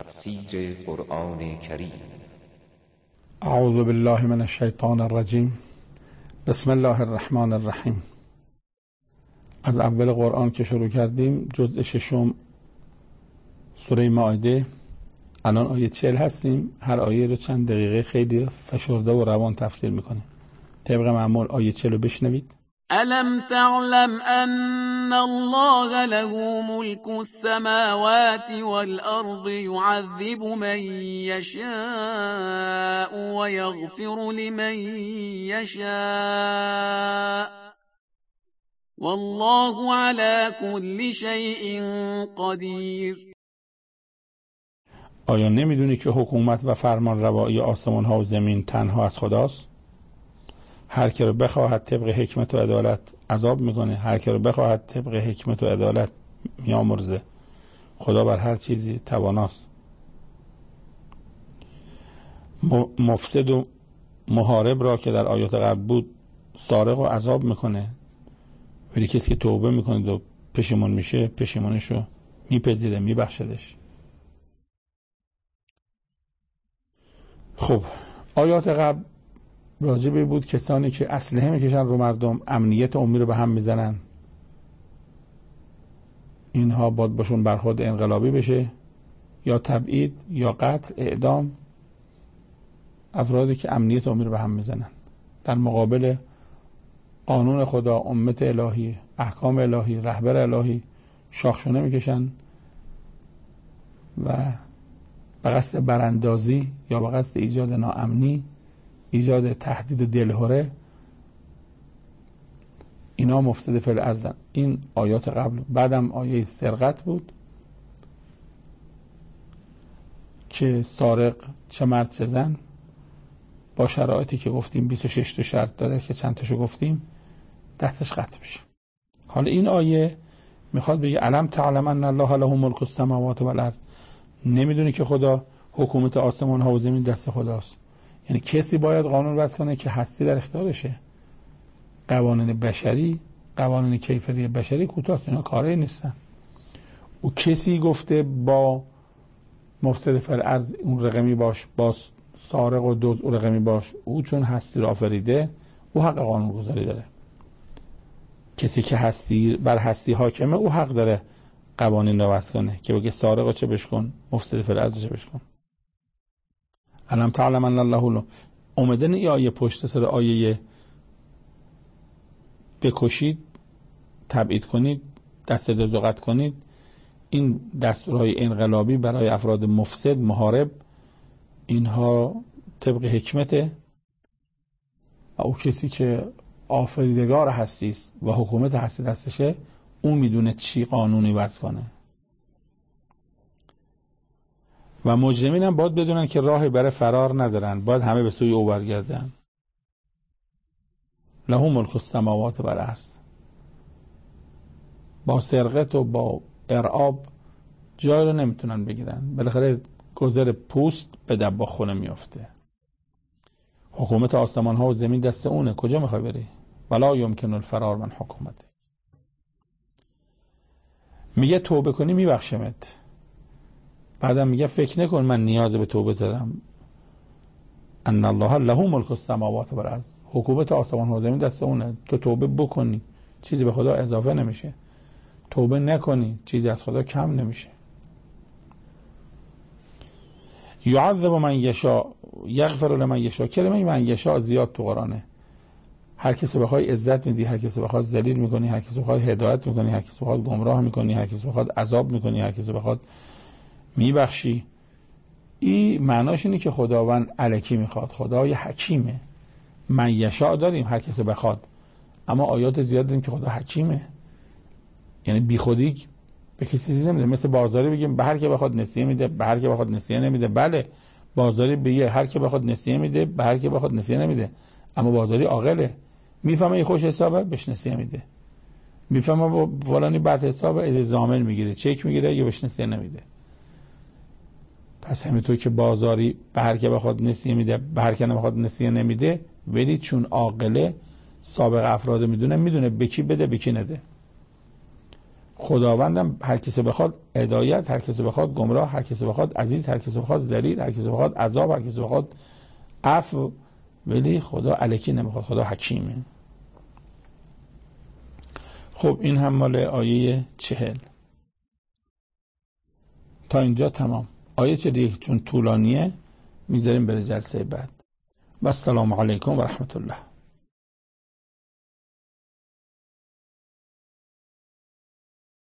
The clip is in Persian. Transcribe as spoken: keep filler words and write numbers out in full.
تفسیر قرآن کریم. اعوذ بالله من الشیطان الرجیم. بسم الله الرحمن الرحیم. از اول قرآن که شروع کردیم، جزء ششم سوره مائده، الان آیه چهل هستیم. هر آیه رو چند دقیقه خیلی فشرده و روان تفسیر میکنیم. طبق معمول آیه چهل رو بشنوید. ألم تعلم أن الله له ملك السماوات والأرض يعذب من يشاء ويغفر لمن يشاء والله على كل شيء قدير. آیا نمیدونی که حکومت و فرمان روایی آسمان ها و زمین تنها از خداست؟ هر که رو بخواهد طبق حکمت و عدالت عذاب میکنه، هر که رو بخواهد طبق حکمت و عدالت میامرزه. خدا بر هر چیزی تواناست. مفسد و محارب را که در آیات قبل بود سارق و عذاب میکنه، ولی کسی که توبه میکنه و پشیمون میشه پشیمونشو میپذیره، میبخشدش. خب آیات قبل راجبه بود کسانی که اسلحه میکشن رو مردم، امنیت عمومی رو به هم میزنن، اینها باید باشون برخورد انقلابی بشه، یا تبعید یا قتل، اعدام. افرادی که امنیت عمومی رو به هم میزنن در مقابل قانون خدا، امت الهی، احکام الهی، رهبر الهی شاخشونه میکشن و به قصد براندازی یا به قصد ایجاد ناامنی، ایجاد تهدید و دلهره، اینا مفسد فی الارض. این آیات قبل. بعدم آیه سرقت بود که سارق چه مرد چه زن با شرایطی که گفتیم بیست و شش تا شرط داره که چند تاشو گفتیم دستش قطع بشه. حالا این آیه میخواد بگه الم تعلم ان الله له ملک السماوات والارض. نمیدونی که خدا حکومت آسمان ها و زمین دست خداست؟ یعنی کسی باید قانون وضع کنه که هستی در اختیارشه. قوانین بشری، قوانین کیفری بشری کوتاست، اینا کاری نیستن. او کسی گفته با مفسد فی الارض اون رقمی باش، با سارق و دزد اون رقمی باش. او چون هستی را آفریده، او حق قانون گذاری داره. کسی که هستی بر هستی حاکمه، او حق داره قوانین رو وضع کنه که بگه سارق چه بشکن، مفسد فی الارض چه بشکن. الم تعلم ان الله له. اومدن ای آیه پشت سر آیه بکشید، تبعید کنید، دست دزوقت کنید، این دستورهای انقلابی برای افراد مفسد، محارب، اینها طبق حکمته و او کسی که آفریدگار هستی است و حکومت هستی دستشه، اون میدونه چی قانونی وضع کنه. و مجرمین هم باید بدونن که راهی برای فرار ندارن، باید همه به سوی او برگردن. له ملک السماوات والارض. با سرقت و با ارعاب جای رو نمیتونن بگیرن، بالاخره گذر پوست به دباغ خونه میافته. حکومت آسمان ها و زمین دست اونه، کجا میخوای بری؟ ولا یمکن الفرار من حکومت. میگه توبه کنی میبخشمت. بعدم میگه فکر نکن من نیاز به توبه دارم. ان الله له ملک السماوات والارض. حکومت آسمان ها و زمین دست اونه. تو توبه بکنی چیزی به خدا اضافه نمیشه، توبه نکنی چیزی از خدا کم نمیشه. یعذب من یشاء یغفر لمن یشاء. کلمه من یشاء زیاد تو قرآنه. هر کسی بخوای عزت میدی، هر کسی بخواد ذلیل میکنی، هر کسی بخواد هدایت میکنی، هر کسی بخواد گمراه میکنی، هر کسی بخواد عذاب میکنی، هر کسی بخواد میبخشی. این معناش اینه که خداوند الکی میخواد، خدای حکیمه. من یشاء داریم هر کسی بخواد، اما آیات زیاد داریم که خدا حکیمه، یعنی بی خودی به کسی چیزی نمیده. مثل بازاری بگیم به هر کی بخواد نسیه میده، به هر کی بخواد نسیه نمیده. بله بازاری بگه هر کی بخواد نسیه میده، به هر کی بخواد نسیه نمیده، اما بازاری عاقله، میفهمه این خوش حسابه بهش نسیه میده، میفهمه با فلانی بد حسابه از ضامن میگیره، چک میگیره یا بهش نسیه نمیده. پس همینطور که بازاری به هر کی بخواد نسیه میده، به هر کی نمیخواد نسیه نمیده، ولی چون عاقله سابق افراد میدونه، میدونه به کی بده به کی نده. خداوندم هر کسی بخواد هدایت، هر کسی بخواد گمراه، هر کسی بخواد عزیز، هر کسی بخواد ذلیل، هر کسی بخواد عذاب، هر کسی بخواد عفو. ولی خدا الکی نمیخواد، خدا حکیمه. خب این هم مال آیه چهل. تا اینجا تمام. آیه چهل یک چون طولانیه میذاریم بره جلسه بعد. و السلام علیکم و رحمت الله.